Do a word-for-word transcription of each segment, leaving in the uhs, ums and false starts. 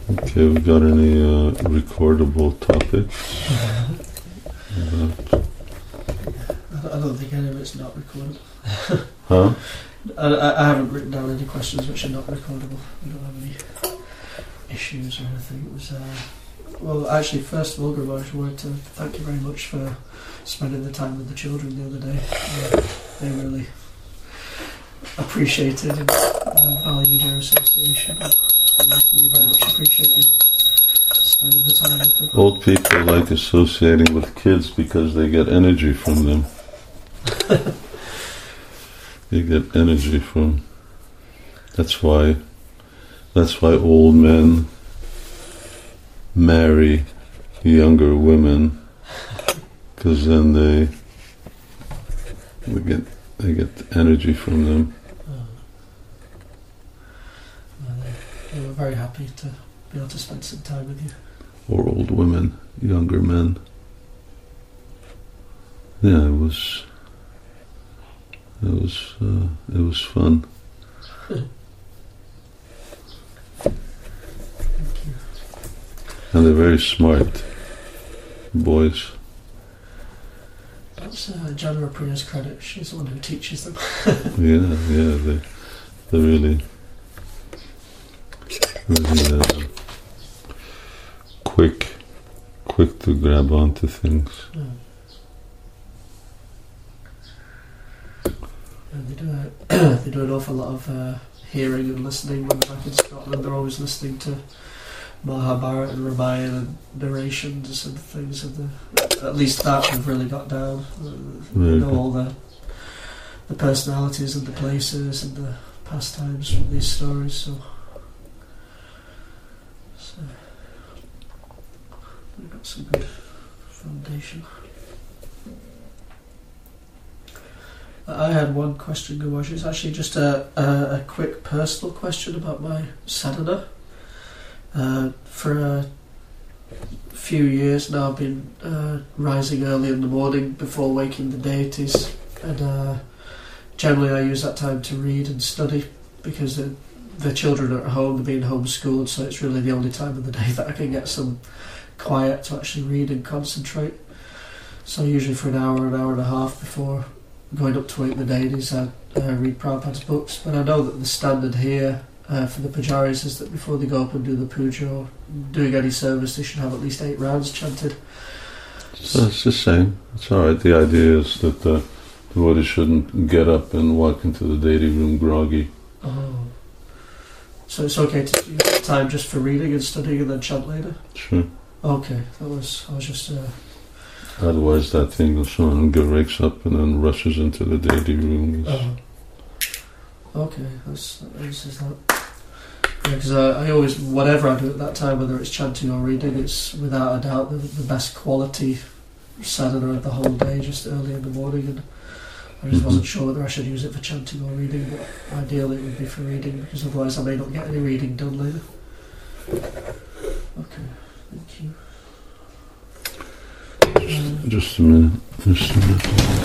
Okay, we got any uh, recordable topics? About... I don't think any of it's not recordable. Huh? I, I haven't written down any questions which are not recordable. We don't have any issues or anything. It was, uh, well, actually, first of all, Gravage, I wanted to thank you very much for spending the time with the children the other day. Uh, they really appreciated and uh, valued your association. And we very much appreciate you spending the time with them. Old people like associating with kids because they get energy from them. They get energy from. That's why. That's why old men marry younger women, because then they they get they get energy from them. Oh. Well, they, they were very happy to be able to spend some time with you. Or old women, younger men. Yeah, it was. It was. Uh, it was fun. Thank you. And they're very smart boys. That's uh, Jana Priya's credit. She's the one who teaches them. Yeah, yeah, they, they're really, really uh, quick, quick to grab onto things. Yeah. And they do a, they do an awful lot of uh, hearing and listening when they're back in Scotland. They're always listening to Mahabharata and Ramayana and narrations and things. Of the, at least that we've really got down. Uh, Very know good. all the the personalities and the places and the pastimes from these stories. So, so we've got some good foundation. I had one question, Gawash. It's actually just a, a, a quick personal question about my sadhana. Uh, for a few years now, I've been uh, rising early in the morning before waking the deities, and uh, generally I use that time to read and study because the, the children are at home, they're being homeschooled, so it's really the only time of the day that I can get some quiet to actually read and concentrate. So usually for an hour, an hour and a half before going up to wake the deities, I uh, read Prabhupada's books. But I know that the standard here uh, for the pujaris is that before they go up and do the puja or doing any service, they should have at least eight rounds chanted. So it's the same. It's all right. The idea is that the devotee shouldn't get up and walk into the deity room groggy. Oh. So it's okay to use time just for reading and studying and then chant later? Sure. Okay, that was, I was just... Uh, Otherwise, that thing goes on and go wakes up and then rushes into the deity room. uh, okay, that's, that answers that. Yeah, because I, I always, whatever I do at that time, whether it's chanting or reading, it's without a doubt the, the best quality sadhana of the whole day, just early in the morning. And I just Mhm. wasn't sure whether I should use it for chanting or reading, but ideally it would be for reading, because otherwise I may not get any reading done later. Okay, thank you. Um, Just a minute. Just a minute.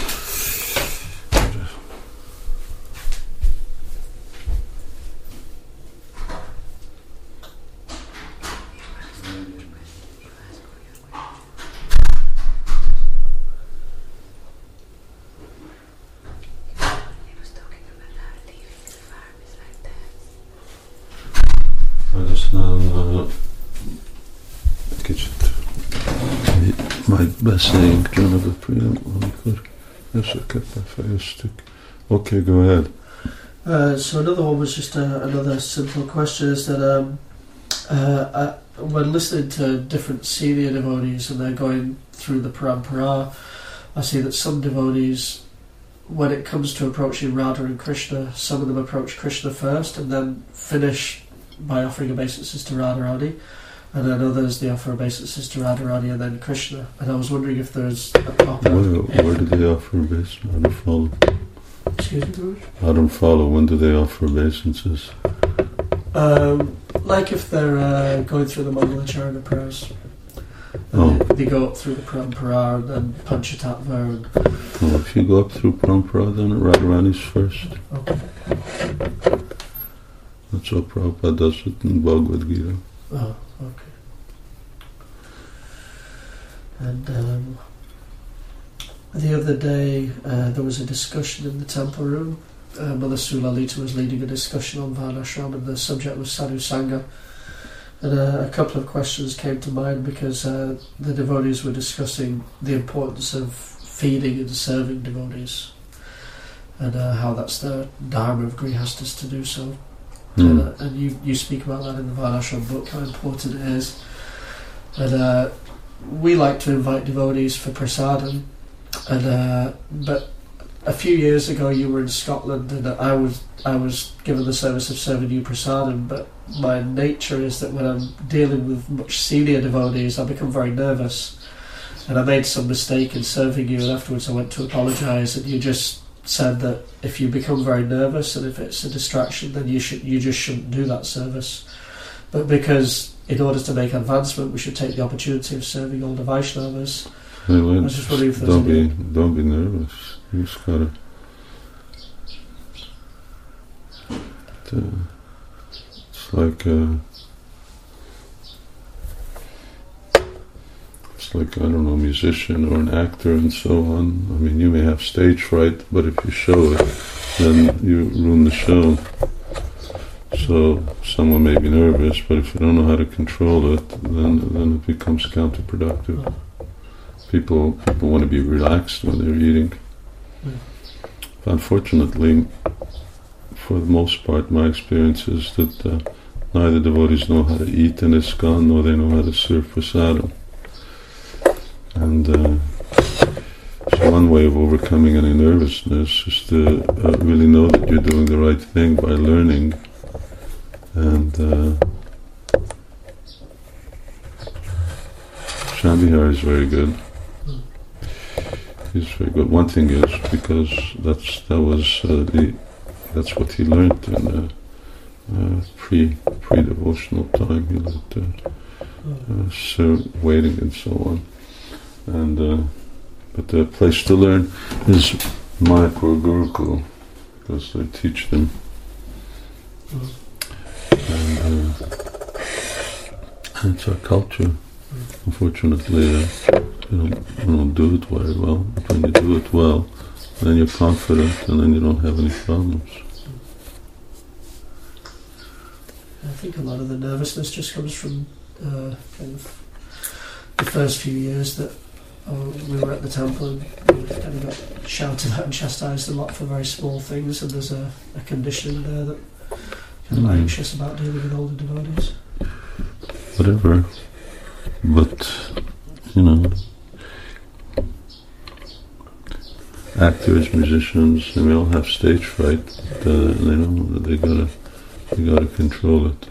Radhasnam kicsit majd beszéljünk Janaga Priya, amikor ezeket befejeztük. Okay, go ahead. Uh, so another one was just a, another simple question, is that um, uh, I, when listening to different senior devotees and they're going through the parampara, I see that some devotees, when it comes to approaching Radha and Krishna, some of them approach Krishna first and then finish by offering obeisances to Radharani, and then others they offer obeisances to Radharani and then Krishna. And I was wondering if there's a proper... Where, where do they offer obeisance? I don't follow. Excuse me, George? I don't follow. When do they offer obeisances? Um, like if they're uh, going through the Mangalacharana prayers. Oh. They, they go up through the Parampara and then Panchatattva and... Well, if you go up through Parampara, then Radharani's first. Okay. That's what Prabhupada does it in Bhagavad Gita. Oh, okay. And um, the other day uh, there was a discussion in the temple room. Uh, Mother Sulalita was leading a discussion on Varnashram, and the subject was Sadhu Sangha. And uh, a couple of questions came to mind because uh, the devotees were discussing the importance of feeding and serving devotees, and uh, how that's the dharma of grihastas to do so. Mm. And, uh, and you, you speak about that in the Varnashram book, how important it is. And uh, we like to invite devotees for prasadam, and uh, but a few years ago you were in Scotland, and I was I was given the service of serving you prasadam, but my nature is that when I'm dealing with much senior devotees I become very nervous, and I made some mistake in serving you, and afterwards I went to apologise, and you just said that if you become very nervous and if it's a distraction, then you should you just shouldn't do that service. But because in order to make advancement we should take the opportunity of serving all the Vaishnavas, hey, wait, I was just wondering if there's don't be any... don't be nervous. You just gotta uh, it's like uh, it's like I don't know, a musician or an actor and so on. I mean, you may have stage fright, but if you show it, then you ruin the show. So someone may be nervous, but if you don't know how to control it, then then it becomes counterproductive. People people want to be relaxed when they're eating. Mm. Unfortunately, for the most part, my experience is that uh, neither devotees know how to eat in ISKCON, nor they know how to serve prasadam. And uh, so one way of overcoming any nervousness is to uh, really know that you're doing the right thing by learning. And uh, Shambhihar is very good. He's very good. One thing is because that's that was uh, the that's what he learned in uh, uh, pre pre devotional time. He learned uh, uh, so waiting and so on. And uh, but the place to learn is Mayapur Gurukul, because they teach them. And uh, it's our culture. Unfortunately, uh, you don't, you don't do it very well. But when you do it well, then you're confident, and then you don't have any problems. I think a lot of the nervousness just comes from uh, kind of the first few years that oh, we were at the temple, and we kind of got shouted at and chastised a lot for very small things, and there's a, a condition there that kind of mm. anxious about dealing with older devotees. Whatever. But, you know, actors, musicians, they all have stage fright. Uh, they know that they gotta, they gotta control it.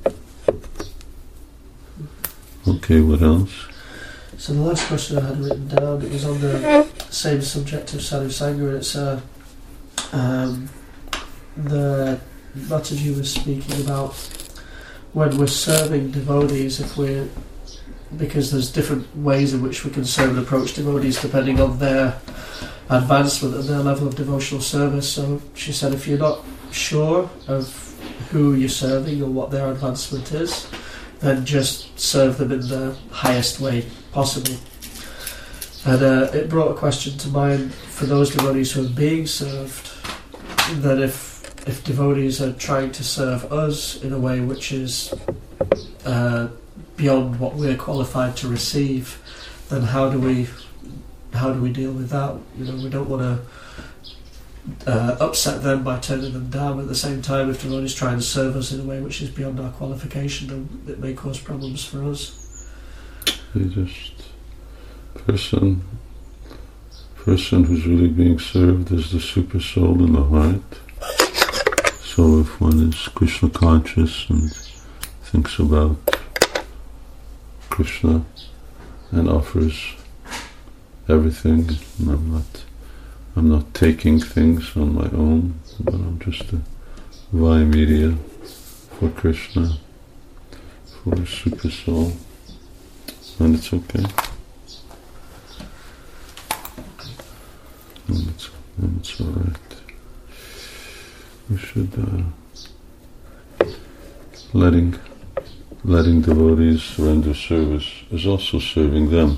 Okay, what else? So the last question I had written down, it was on the same subject of Sadhu Sangha, and it's uh, um, the Mataji was speaking about when we're serving devotees, if we're because there's different ways in which we can serve and approach devotees depending on their advancement and their level of devotional service. So she said if you're not sure of who you're serving or what their advancement is, then just serve them in the highest way possible. And uh, it brought a question to mind for those devotees who are being served, that if if devotees are trying to serve us in a way which is uh, beyond what we're qualified to receive, then how do we how do we deal with that? You know, we don't want to uh, upset them by turning them down. At the same time, if devotees try and serve us in a way which is beyond our qualification, then it may cause problems for us. You just person person who's really being served is the super soul in the heart. So if one is Krishna conscious and thinks about Krishna and offers everything, and I'm not I'm not taking things on my own, but I'm just a vaya media for Krishna, for the super soul, and it's okay. And it's, and it's all right. We should uh, letting letting devotees render service is also serving them.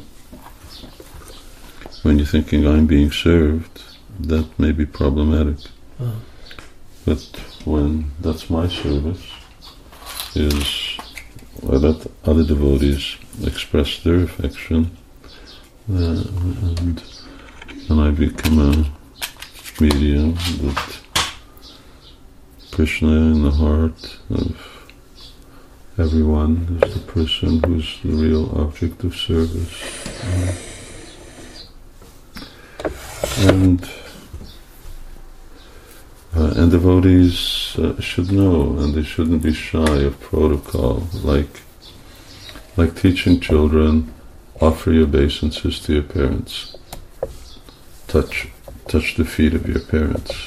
When you're thinking, I'm being served, that may be problematic. Oh. But when that's my service, is well, that other devotees express their affection, uh, and, and I become a medium that Krishna in the heart of everyone is the person who's the real object of service. Uh, and uh, and devotees uh, should know, and they shouldn't be shy of protocol, like like teaching children, offer your obeisances to your parents, touch touch the feet of your parents.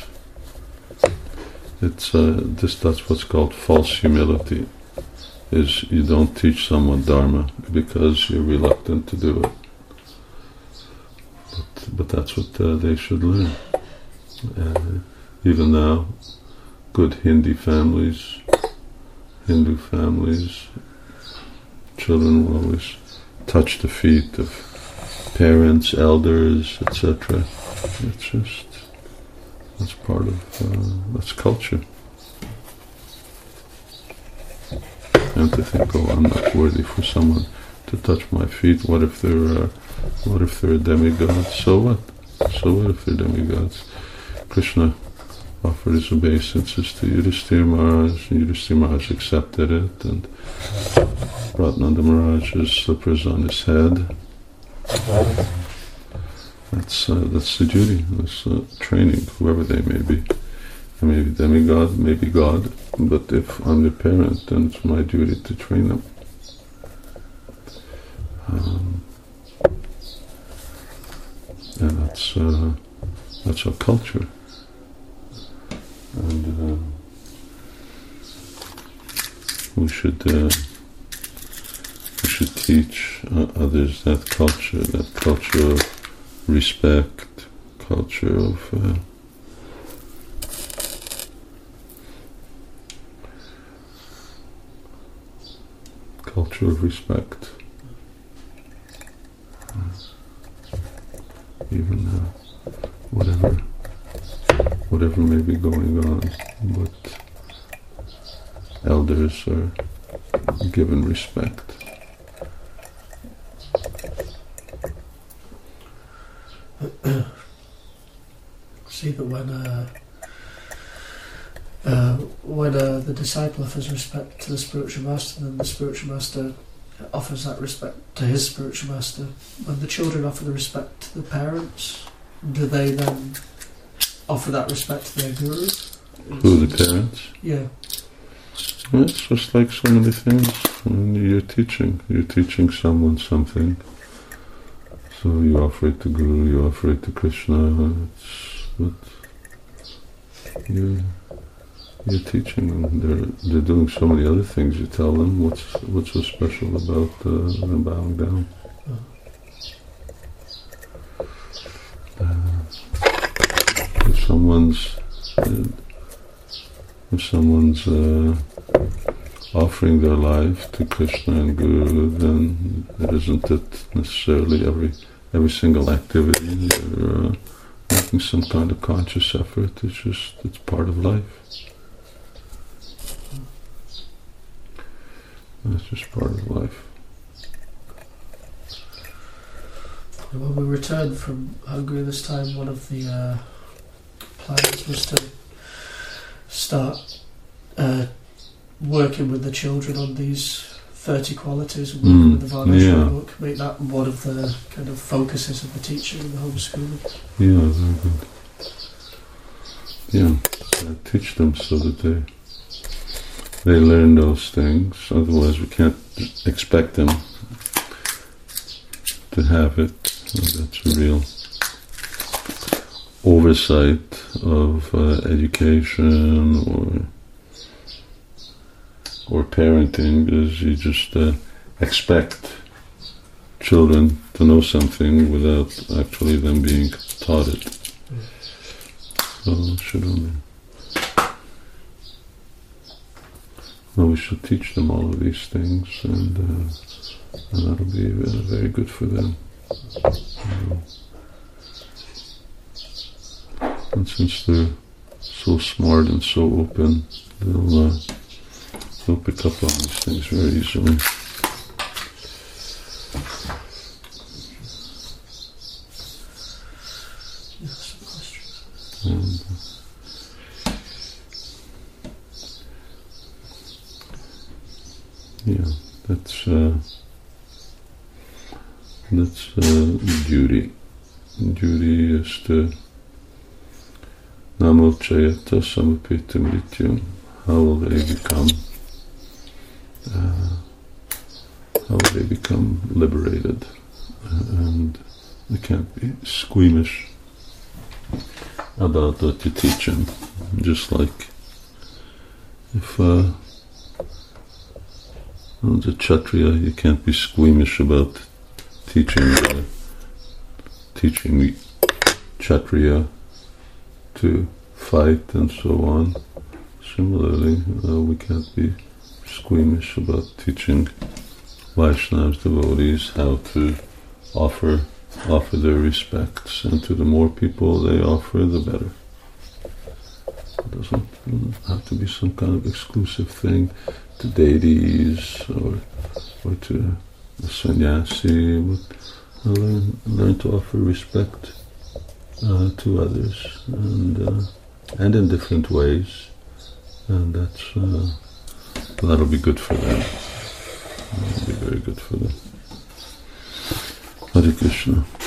It's uh, this that's what's called false humility, is you don't teach someone Dharma because you're reluctant to do it. But, but that's what uh, they should learn. Uh, even now, good Hindi families, Hindu families, children will always touch the feet of parents, elders, et cetera. It's just, that's part of, uh, that's culture. And to think, oh, I'm not worthy for someone to touch my feet. What if they're, uh, what if they're demigods? So what? So what if they're demigods? Krishna offered his obeisances to Yudhisthira Maharaj, and Yudhisthira Maharaj accepted it, and brought Nanda Maharaj's slippers on his head. That's uh, that's the duty. That's uh, training, whoever they may be. They may be demigod, maybe God, but if I'm the parent, then it's my duty to train them. Um, and that's uh, that's our culture. And uh, we should uh, we should teach uh, others that culture, that culture of respect, culture of uh, culture of respect. Even uh, whatever whatever may be going on, but elders are given respect. See that when uh, uh, when uh, the disciple offers respect to the spiritual master, then the spiritual master offers that respect to his spiritual master. When the children offer the respect to the parents, do they then offer that respect to their guru? Who, the parents? Yeah. Well, it's just like so many things. When you're teaching, you're teaching someone something. So you offer it to Guru, you offer it to Krishna. It's what you you're teaching them. They're they're doing so many other things. You tell them what's what's so special about uh, them bowing down. Uh, if someone's uh, if someone's uh, offering their life to Krishna and Guru, then it isn't it necessarily every every single activity. You're uh, making some kind of conscious effort. It's just it's part of life. It's just part of life. When we returned from Hungary this time, one of the uh, plans was to start uh, working with the children on these thirty qualities, working mm, with the Varnashram yeah. book, make that one of the kind of focuses of the teaching and the homeschooling. Yeah, very good. Yeah, uh, teach them so that they they learn those things. Otherwise, we can't expect them to have it. That's a real oversight of uh, education or or parenting, is you just uh, expect children to know something without actually them being taught it. So it should only well, we should teach them all of these things, and, uh, and that'll be uh, very good for them. Uh, and since they're so smart and so open, they'll, uh, they'll pick up on these things very easily. And, yeah, that's uh, that's uh, duty. Duty is to namocayata samapita mrityum. How will they become? Uh, how will they become liberated? Uh, and they can't be squeamish about what you teach them. Just like if uh, as a Kshatriya, you can't be squeamish about teaching uh, teaching Kshatriya to fight and so on. Similarly, uh, we can't be squeamish about teaching Vaishnavas, devotees, how to offer offer their respects, and to the more people they offer, the better. It doesn't have to be some kind of exclusive thing to deities or or to a sannyasi. But learn learn to offer respect uh, to others, and uh, and in different ways, and that's uh, that'll be good for them. That'll be very good for them. Hare Krishna.